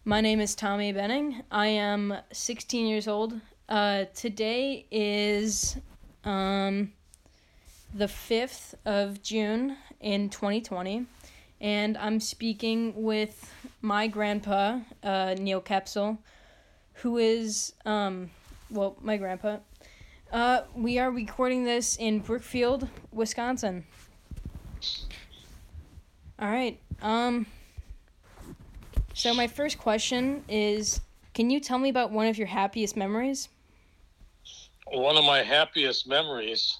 My name is Tommy Benning. I am 16 years old. Today is the 5th of June in 2020, and I'm speaking with my grandpa, Neil Kepsel, who is, my grandpa. We are recording this in Brookfield, Wisconsin. All right. So my first question is, can you tell me about one of your happiest memories? One of my happiest memories,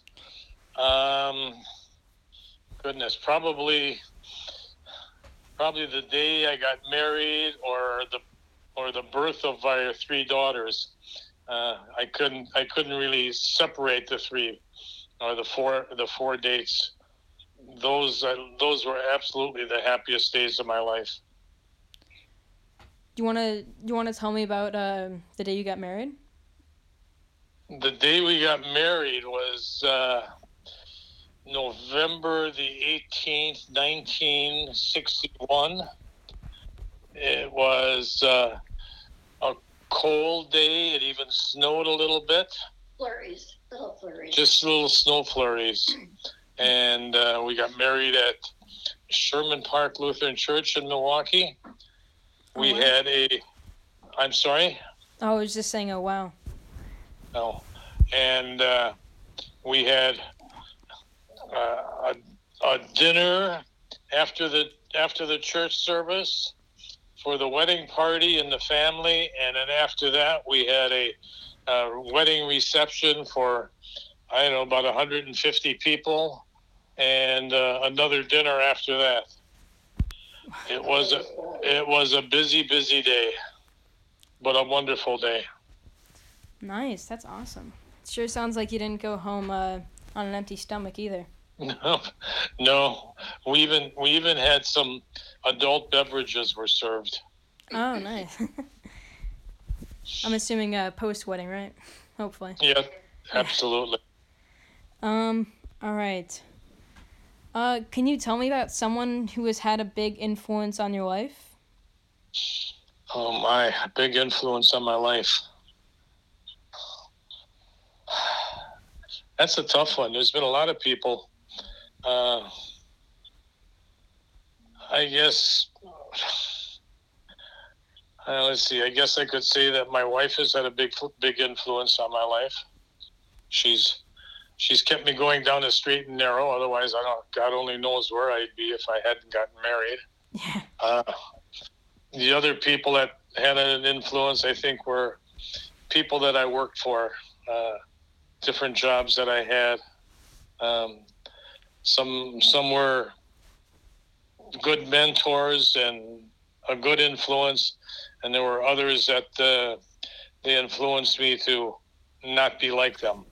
goodness, probably the day I got married, or the birth of our three daughters. I couldn't really separate the three or the four dates. Those were absolutely the happiest days of my life. Do you wanna tell me about the day you got married? The day we got married was November the 18th, 1961. It was a cold day. It even snowed a little bit. Little flurries. Just little snow flurries. And we got married at Sherman Park Lutheran Church in Milwaukee. We had I'm sorry? I was just saying, oh, wow. No. And we had a dinner after the church service for the wedding party and the family, and then after that we had a wedding reception for about 150 people, and another dinner after that. It was a busy day, but a wonderful day. Nice, that's awesome. It sure sounds like you didn't go home on an empty stomach either. No. We even had some adult beverages were served. Oh, nice. I'm assuming post-wedding, right? Hopefully. Yeah, absolutely. All right. Can you tell me about someone who has had a big influence on your life? Oh, my big influence on my life. That's a tough one. There's been a lot of people. I guess, let's see. I guess I could say that my wife has had a big influence on my life. She's kept me going down the straight and narrow. Otherwise, God only knows where I'd be if I hadn't gotten married. Yeah. The other people that had an influence, I think, were people that I worked for, different jobs that I had. Some were good mentors and a good influence, and there were others that they influenced me to not be like them.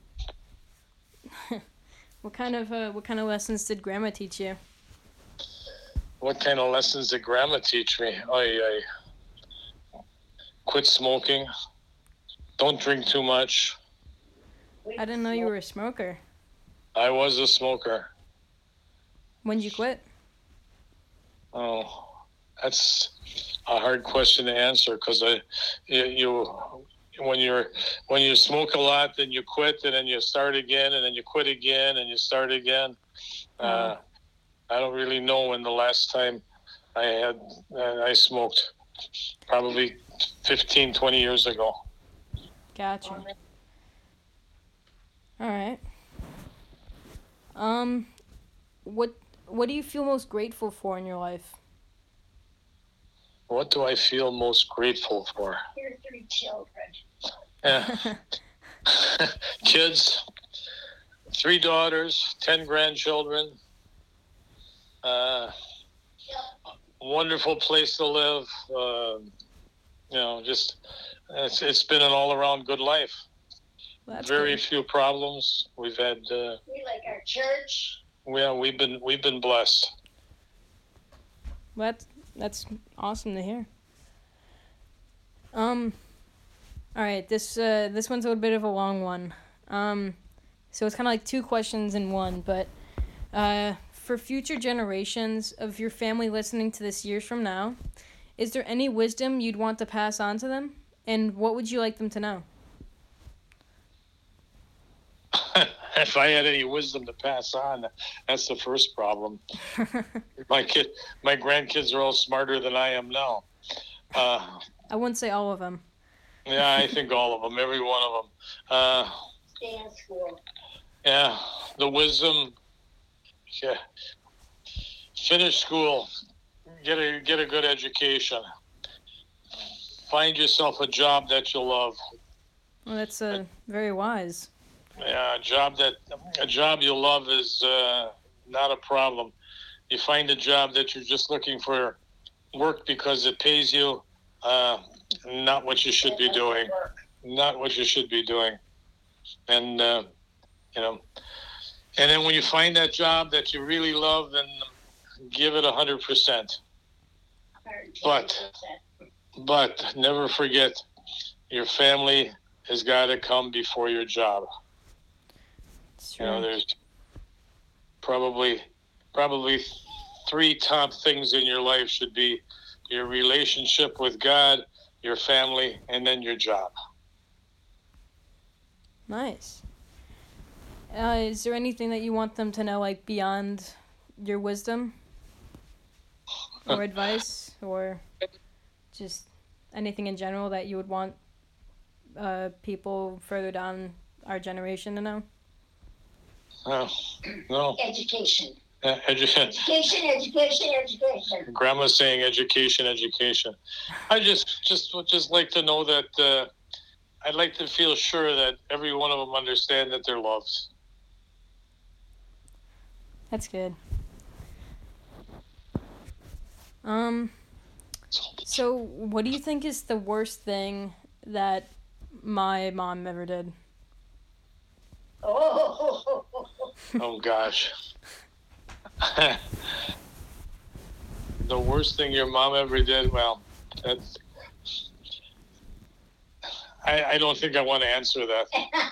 What kind of lessons did Grandma teach you? What kind of lessons did Grandma teach me? I quit smoking. Don't drink too much. I didn't know you were a smoker. I was a smoker. When did you quit? Oh, that's a hard question to answer, because when you smoke a lot, then you quit, and then you start again, and then you quit again, and you start again. I don't really know when the last time I smoked. Probably 15, 20 years ago. Gotcha. All right. What do you feel most grateful for in your life? What do I feel most grateful for? Your 3 children. Yeah. Kids, 3 daughters, 10 grandchildren. Wonderful place to live. Just it's been an all-around good life. Well, Very good. few problems. We've had. We like our church. Yeah, we've been blessed. Well, that's awesome to hear. All right, this one's a little bit of a long one. So it's kind of like 2 questions in one, but for future generations of your family listening to this years from now, is there any wisdom you'd want to pass on to them? And what would you like them to know? If I had any wisdom to pass on, that's the first problem. My grandkids are all smarter than I am now. I wouldn't say all of them. Yeah, I think all of them, every one of them. Stay in school. Yeah, the wisdom. Yeah, finish school, get a good education, find yourself a job that you love. Well, that's very wise. Yeah, a job you love is not a problem. You find a job that you're just looking for work because it pays you, not what you should be doing. Not what you should be doing. And, and then when you find that job that you really love, then give it 100%. But never forget, your family has got to come before your job. There's probably 3 top things in your life should be your relationship with God, your family, and then your job. Nice. Is there anything that you want them to know, like, beyond your wisdom or advice, or just anything in general that you would want people further down our generation to know? No. Education. Education. Grandma's saying education. I just would like to know that I'd like to feel sure that every one of them understand that they're loved. That's good. So what do you think is the worst thing that my mom ever did? Oh gosh. The worst thing your mom ever did? Well, that's. I don't think I want to answer that.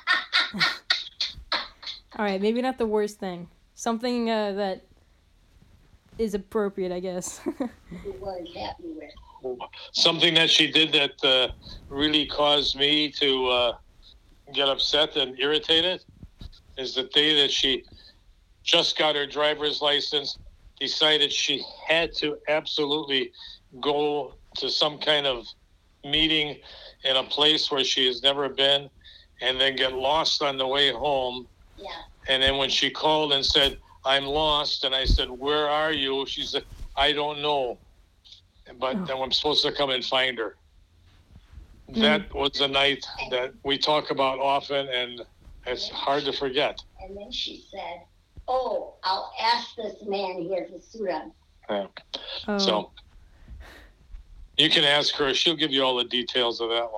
All right, maybe not the worst thing. Something that is appropriate, I guess. You weren't happy with. Something that she did that really caused me to get upset and irritated is the day that she just got her driver's license, decided she had to absolutely go to some kind of meeting in a place where she has never been, and then get lost on the way home. Yeah. And then when she called and said, "I'm lost," and I said, "Where are you?" She said, "I don't know, but then I'm supposed to come and find her." That was a night that we talk about often, and it's hard to forget. And then she said, "Oh, I'll ask this man here to suit him." Yeah. So you can ask her; she'll give you all the details of that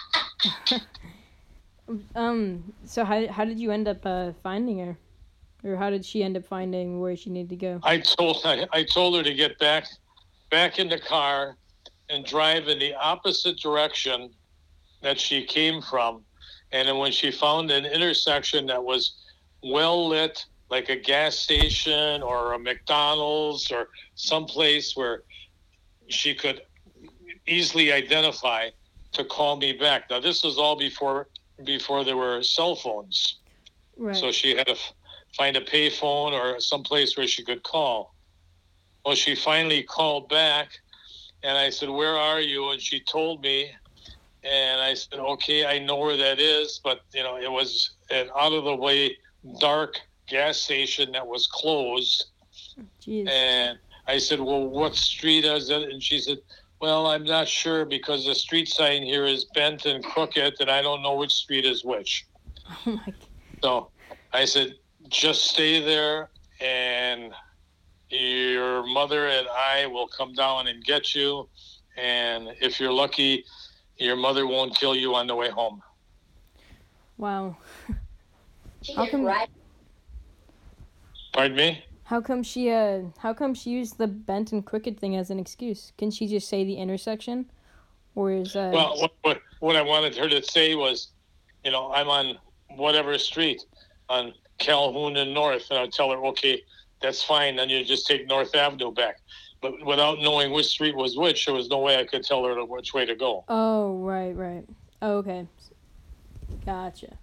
one. So how did you end up finding her, or how did she end up finding where she needed to go? I told her to get back in the car and drive in the opposite direction that she came from, and then when she found an intersection that was well lit, like a gas station or a McDonald's or someplace where she could easily identify, to call me back. Now this was all before there were cell phones. Right. So she had to find a payphone or someplace where she could call. Well, she finally called back, and I said, "Where are you?" And she told me, and I said, "Okay, I know where that is," but it was an out of the way dark gas station that was closed. Jeez. And I said, "Well, what street is it?" And she said, "Well, I'm not sure because the street sign here is bent and crooked, and I don't know which street is which." Oh my God. So I said, "Just stay there, and your mother and I will come down and get you. And if you're lucky, your mother won't kill you on the way home." Wow. She How did come- right. Pardon me? How come she used the bent and crooked thing as an excuse? Can she just say the intersection, or is Well, what I wanted her to say was, I'm on whatever street, on Calhoun and North, and I'd tell her, "Okay, that's fine. Then you just take North Avenue back." but without knowing which street was which, there was no way I could tell her which way to go. Oh, right. Oh, okay. Gotcha.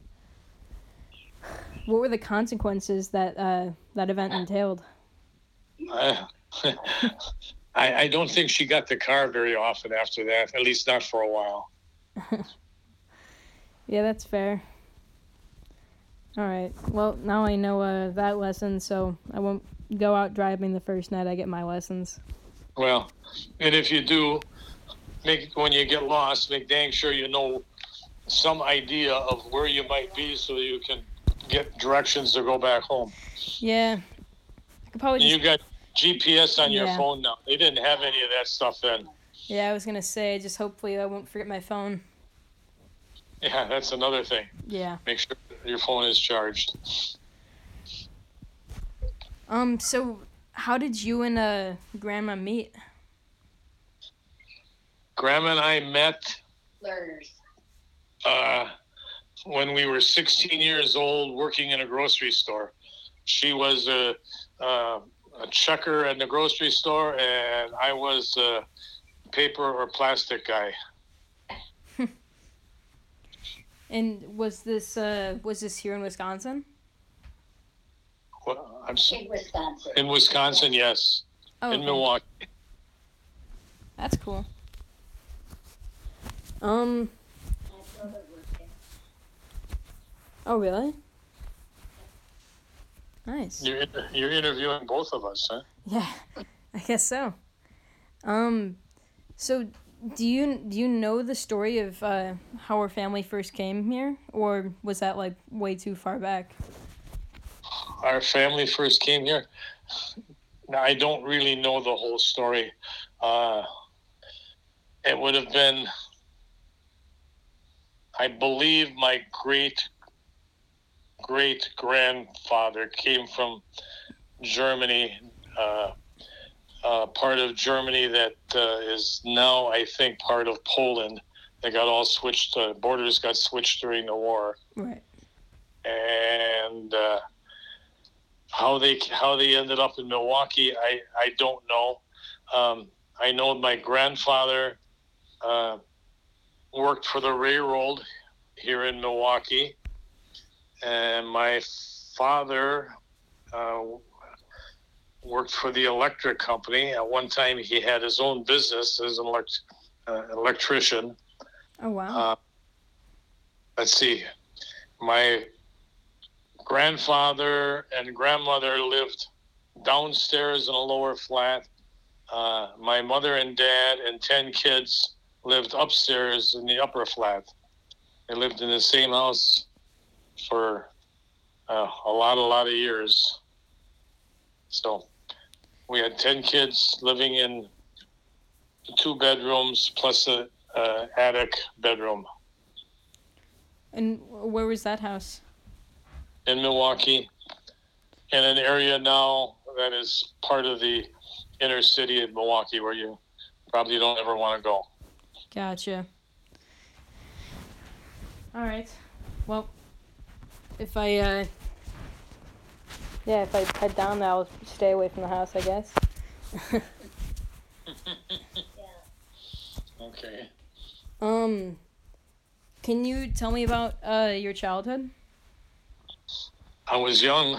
What were the consequences that that event entailed? I don't think she got the car very often after that, at least not for a while. Yeah, that's fair. All right. Well, now I know that lesson, so I won't go out driving the first night I get my lessons. Well, and if you do, when you get lost, make dang sure you know some idea of where you might be so you can get directions to go back home. Yeah. I could probably You got GPS on your phone now. They didn't have any of that stuff then. Yeah, I was going to say, just hopefully I won't forget my phone. Yeah, that's another thing. Yeah. Make sure your phone is charged. So how did you and Grandma meet? Grandma and I met Learners. when we were 16 years old working in a grocery store. She was a checker at the grocery store, and I was a paper or plastic guy. And was this here in Wisconsin? Well, In Wisconsin. In Wisconsin, yes. Oh, in Milwaukee. That's cool. My brother worked there. Oh, really? Nice. You're interviewing both of us, huh? Yeah, I guess so. So do you know the story of how our family first came here, or was that like way too far back? Our family first came here. Now, I don't really know the whole story. It would have been, I believe, my great-grandfather came from Germany, part of Germany that is now, I think, part of Poland. They got all switched, borders got switched during the war. Right. And how they ended up in Milwaukee, I don't know. I know my grandfather worked for the railroad here in Milwaukee, and my father worked for the electric company. At one time, he had his own business as an electrician. Oh, wow. Let's see. My grandfather and grandmother lived downstairs in a lower flat. My mother and dad and 10 kids lived upstairs in the upper flat. They lived in the same house for a lot of years. So we had 10 kids living in 2 bedrooms plus a attic bedroom. And where was that house? In Milwaukee, in an area now that is part of the inner city of Milwaukee, where you probably don't ever want to go. Gotcha. All right. Well, if I head down there, I'll stay away from the house, I guess. Okay. Can you tell me about your childhood? I was young.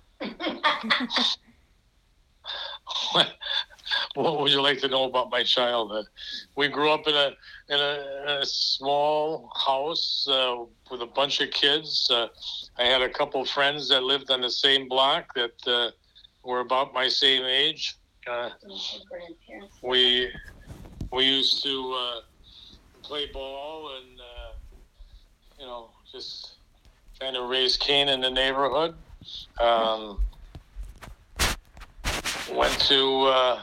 What would you like to know about my childhood? We grew up in a small house with a bunch of kids. I had a couple friends that lived on the same block that were about my same age. We used to play ball and just kind of raise Cain in the neighborhood. Went to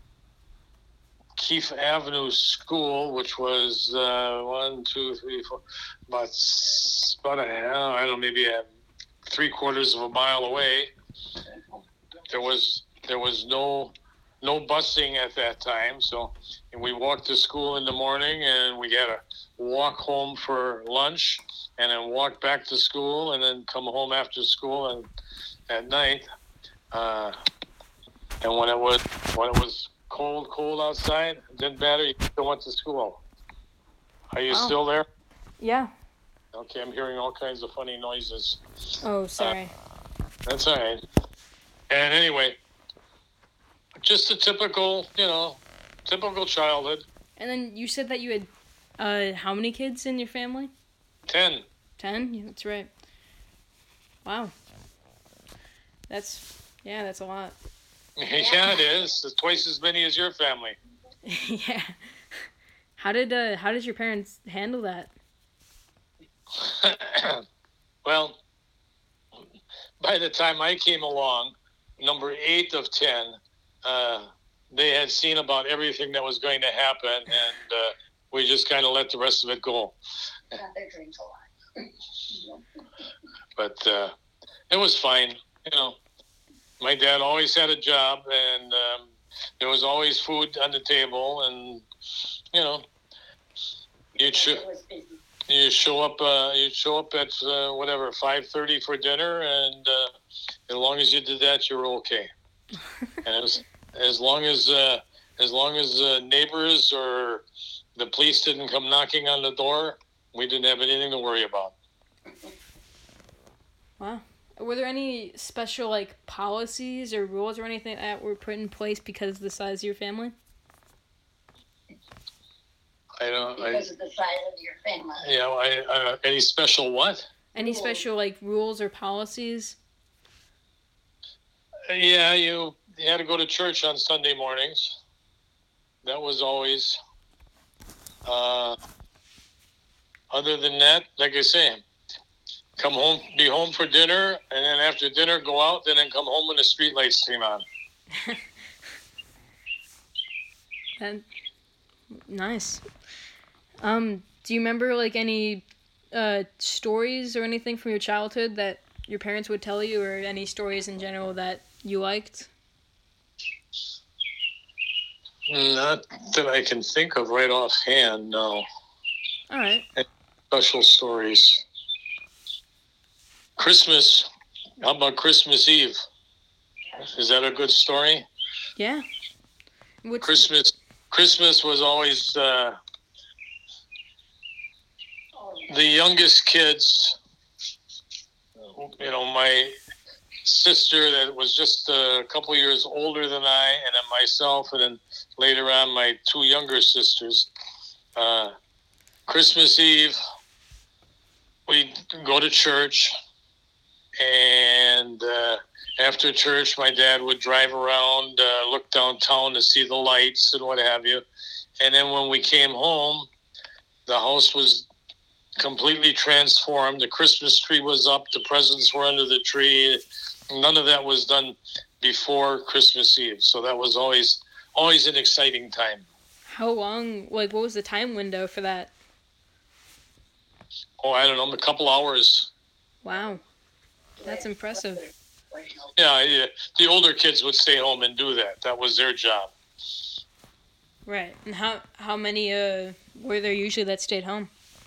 Keefe Avenue School, which was 1, 2, 3, 4, about I don't know, maybe 3/4 of a mile away. There was no busing at that time, so we walked to school in the morning, and we had to walk home for lunch, and then walk back to school, and then come home after school and at night. And when it was cold outside, it didn't matter. You still went to school. Are you still there? Yeah. Okay, I'm hearing all kinds of funny noises. Oh, sorry. That's all right. And anyway, just a typical childhood. And then you said that you had how many kids in your family? 10. 10? Yeah, that's right. Wow. That's a lot. Yeah, it is. It's twice as many as your family. Yeah. How did your parents handle that? Well, by the time I came along, number 8 of 10, they had seen about everything that was going to happen, and we just kind of let the rest of it go. They drink a lot. But it was fine. My dad always had a job, and there was always food on the table, and you'd show up at 5:30 for dinner, and as long as you did that, you were okay. And it was, as long as neighbors or the police didn't come knocking on the door, we didn't have anything to worry about. Wow. Were there any special policies or rules or anything that were put in place because of the size of your family? Because of the size of your family. Yeah. Any special what? Any special rules or policies? Yeah, you had to go to church on Sunday mornings. That was always. Other than that, like I say, come home, be home for dinner, and then after dinner, go out, and then come home when the street lights came on. And nice. Do you remember any stories or anything from your childhood that your parents would tell you, or any stories in general that you liked? Not that I can think of right offhand, no. All right. Special stories. Christmas. How about Christmas Eve? Is that a good story? Yeah. Christmas was always the youngest kids. My sister that was just a couple years older than I, and then myself, and then later on my 2 younger sisters. Christmas Eve, we'd go to church, and after church, my dad would drive around, look downtown to see the lights and what have you. And then when we came home, the house was completely transformed. The Christmas tree was up. The presents were under the tree. None of that was done before Christmas Eve. So that was always an exciting time. How long, what was the time window for that? Oh, I don't know, a couple hours. Wow. That's impressive. Yeah. The older kids would stay home and do that. That was their job. Right. And how many were there usually that stayed home?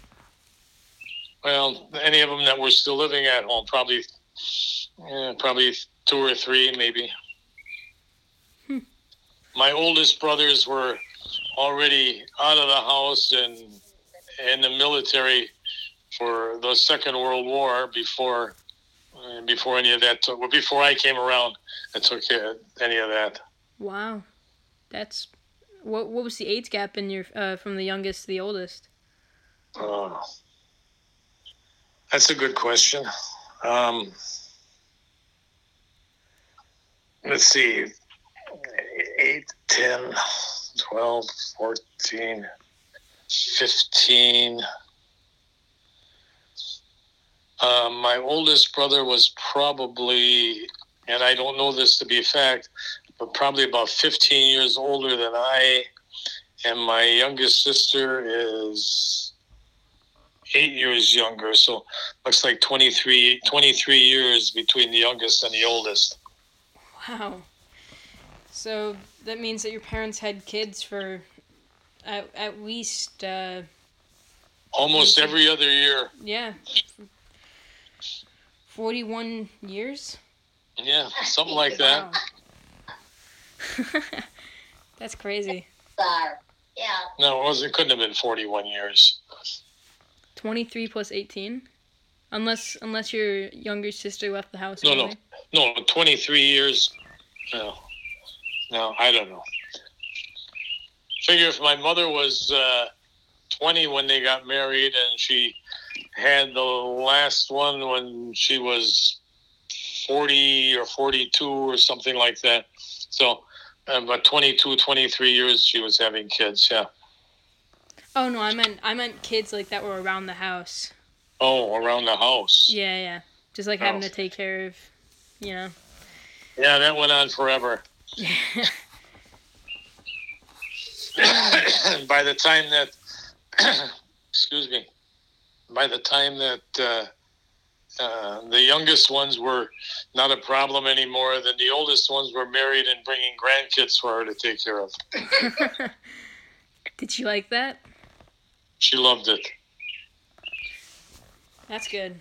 Well, any of them that were still living at home, probably 2 or 3, maybe. My oldest brothers were already out of the house and in the military for the Second World War before any of that before I came around and took any of that. Wow. That's what was the age gap in your from the youngest to the oldest? That's a good question. Let's see. 8, 10, 12, 14, 15. My oldest brother was probably, and I don't know this to be a fact, but probably about 15 years older than I, and my youngest sister is 8 years younger, so looks like 23 years between the youngest and the oldest. Wow. So that means that your parents had kids for at least... almost every other year. Yeah. 41 years? Yeah, something like that. That's crazy. Yeah. No, it wasn't. It couldn't have been 41 years. 23 plus 18? Unless your younger sister left the house No, early. no, 23 years. No, I don't know. Figure if my mother was 20 when they got married, and she had the last one when she was 40 or 42 or something like that. So, about 22, 23 years she was having kids. Yeah. Oh no, I meant kids like that were around the house. Oh, around the house. Yeah. Just like having to take care of, you know. Yeah, that went on forever. By the time that, excuse me, by the time that the youngest ones were not a problem anymore, then the oldest ones were married and bringing grandkids for her to take care of. Did she like that? She loved it. That's good.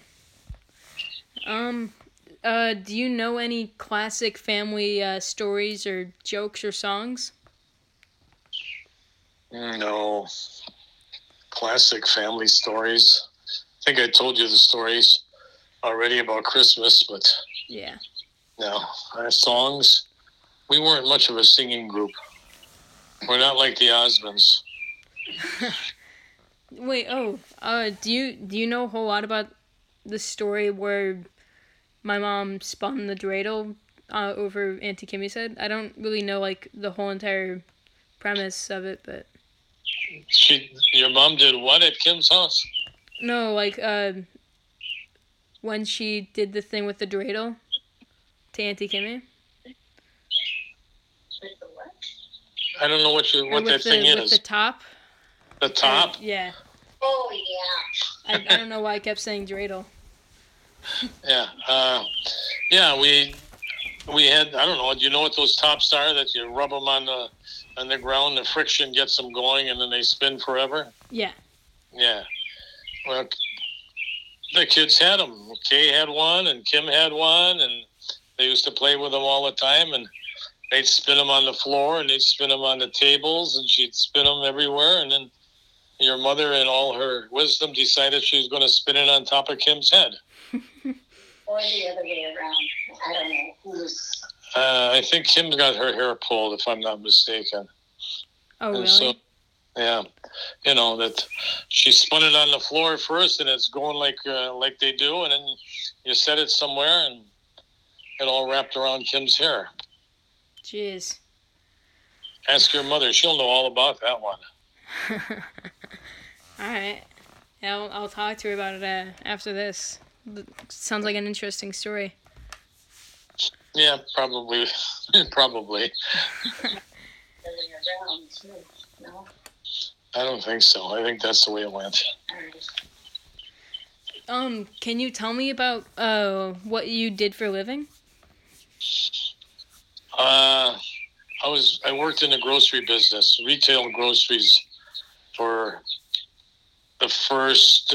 Do you know any classic family stories or jokes or songs? No. Classic family stories. I think I told you the stories already about Christmas, but Yeah. no. Our songs, we weren't much of a singing group. We're not like the Osmonds. Wait, do you know a whole lot about the story where my mom spun the dreidel over Auntie Kimmy's head? I don't really know like the whole entire premise of it, but Your mom did what at Kim's house? no, like when she did the thing with the dreidel to Auntie Kimmy. I don't know what that thing is. With the top. The top? Yeah. Oh, yeah. I don't know why I kept saying dreidel. Yeah. Yeah, we had, I don't know, do you know what those tops are that you rub them on the ground, the friction gets them going, and then they spin forever? Yeah. Yeah. Well, the kids had them. Kay had one, and Kim had one, and they used to play with them all the time, and they'd spin them on the floor, and they'd spin them on the tables, and she'd spin them everywhere, and then your mother, in all her wisdom, decided she was going to spin it on top of Kim's head. Or the other way around. I don't know who's. I think Kim got her hair pulled, if I'm not mistaken. Oh, and really? So, yeah, that she spun it on the floor first, and it's going like they do, and then you set it somewhere, and it all wrapped around Kim's hair. Jeez. Ask your mother; she'll know all about that one. All right. Yeah, I'll talk to her about it after this. Sounds like an interesting story. Yeah, probably. Probably. No? I don't think so. I think that's the way it went. Can you tell me about what you did for a living? I worked in the grocery business, retail groceries, for the first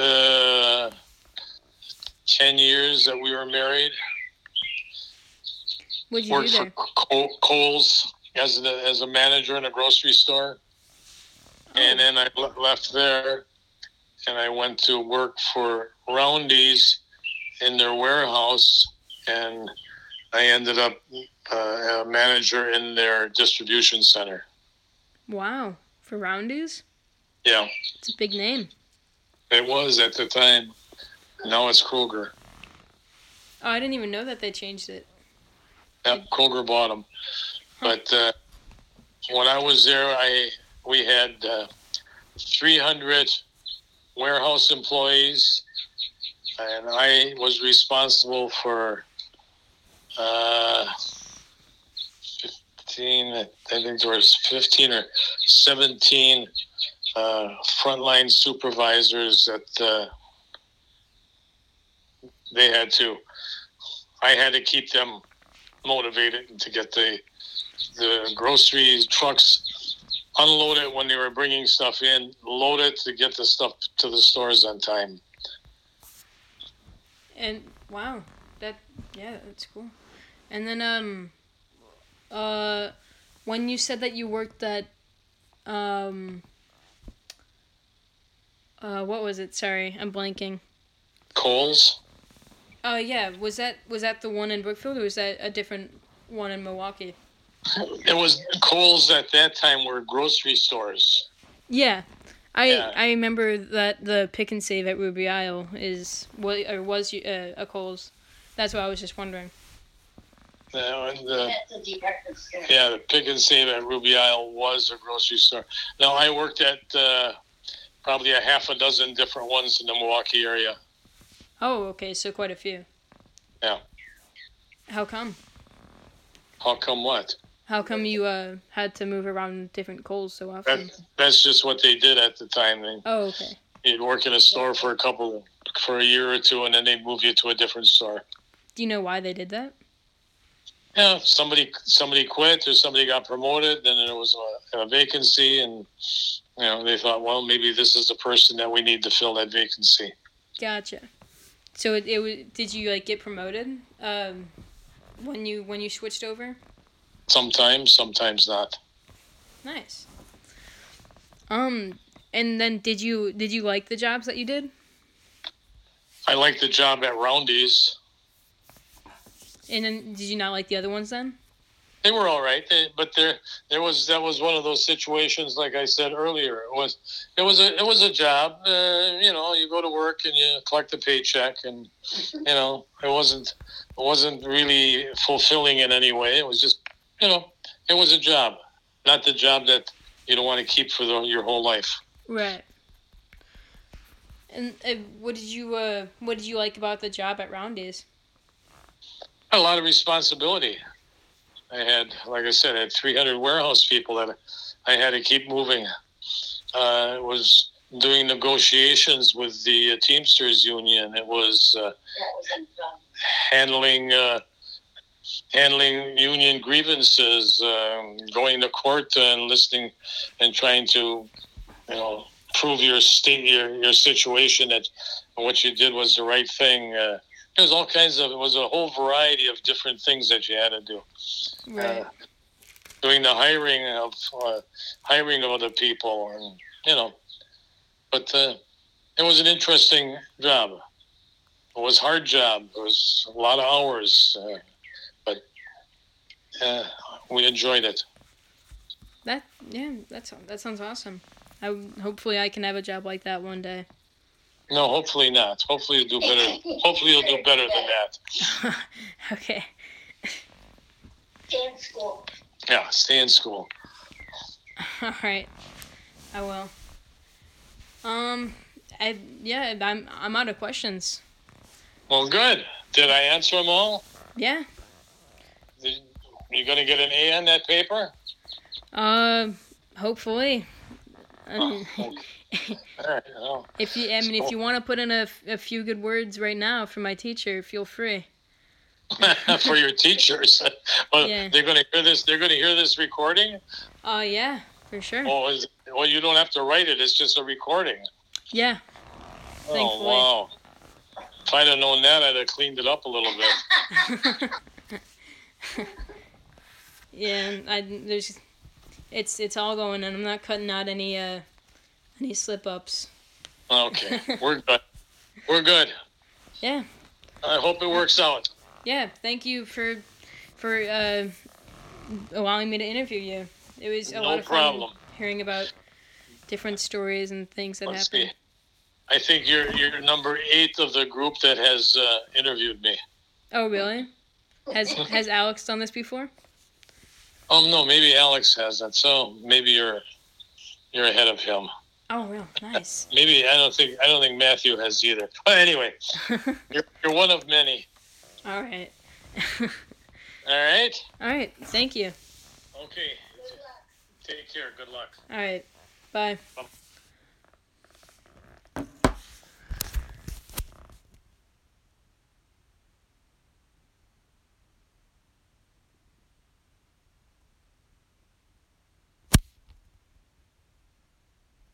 10 years that we were married. What did you Worked do there? for Kohl's as a manager in a grocery store. Oh. And then I left there, and I went to work for Roundy's in their warehouse, and I ended up a manager in their distribution center. Wow. For Roundy's? Yeah. It's a big name. It was at the time. Now it's Kroger. Oh, I didn't even know that they changed it. Yep, Kroger bought them. But when I was there, we had 300 warehouse employees, and I was responsible for 15. I think there was 15 or 17 frontline supervisors that I had to keep them motivated to get the grocery trucks unloaded when they were bringing stuff in, load it to get the stuff to the stores on time. And wow, that's cool. And then When you said that you worked at, what was it? Sorry, I'm blanking. Coles. Oh yeah, was that the one in Brookfield, or was that a different one in Milwaukee? It was Coles at that time were grocery stores. Yeah, Yeah. I remember that the Pick and Save at Ruby Isle was a Kohl's. That's what I was just wondering. That's a department store. Yeah, the Pick and Save at Ruby Isle was a grocery store. Now I worked at probably a half a dozen different ones in the Milwaukee area. Oh, okay, so quite a few. Yeah. How come? How come what? How come you had to move around different Kohl's so often? That's just what they did at the time. Oh, okay. You'd work in a store for a year or two, and then they'd move you to a different store. Do you know why they did that? Yeah, somebody quit or somebody got promoted, then there was a vacancy, and they thought, well, maybe this is the person that we need to fill that vacancy. Gotcha. So it was. Did you get promoted when you switched over? Sometimes not. Nice. And then did you like the jobs that you did? I liked the job at Roundy's. And then did you not like the other ones then? They were all right, but that was one of those situations. Like I said earlier, it was a job. You go to work and you collect a paycheck, and it wasn't really fulfilling in any way. It was just it was a job, not the job that you don't want to keep for your whole life. Right. And what did you like about the job at Roundy's? A lot of responsibility. I had 300 warehouse people that I had to keep moving. It was doing negotiations with the Teamsters Union. It was handling union grievances, going to court and listening and trying to, prove your situation that what you did was the right thing. It was a whole variety of different things that you had to do. Right. Doing the hiring of other people, and but it was an interesting job. It was a hard job. It was a lot of hours, but we enjoyed it. That sounds awesome. Hopefully I can have a job like that one day. No, hopefully not. Hopefully you'll do better. Hopefully you'll do better than that. Okay. Stay in school. Yeah, stay in school. All right, I will. I'm out of questions. Well, good. Did I answer them all? Yeah. You gonna get an A on that paper? Hopefully. Okay. All right. Well. If you want to put in a few good words right now for my teacher, feel free. For your teachers. Well, yeah. They're going to hear this. They're going to hear this recording. Yeah, for sure. Well, you don't have to write it. It's just a recording. Yeah. Thankfully. Oh wow! If I'd have known that, I'd have cleaned it up a little bit. Yeah, it's all going, and I'm not cutting out any slip ups. Okay, we're good. We're good. Yeah. I hope it works out. Yeah, thank you for allowing me to interview you. It was a lot of fun hearing about different stories and things that happened. See. I think you're number 8 of the group that has interviewed me. Oh, really? Has Alex done this before? No, maybe Alex hasn't. So maybe you're ahead of him. Oh, real nice. Maybe I don't think Matthew has either. But anyway, you're one of many. All right. All right. All right. Thank you. Okay. Take care. Good luck. All right. Bye. Bye.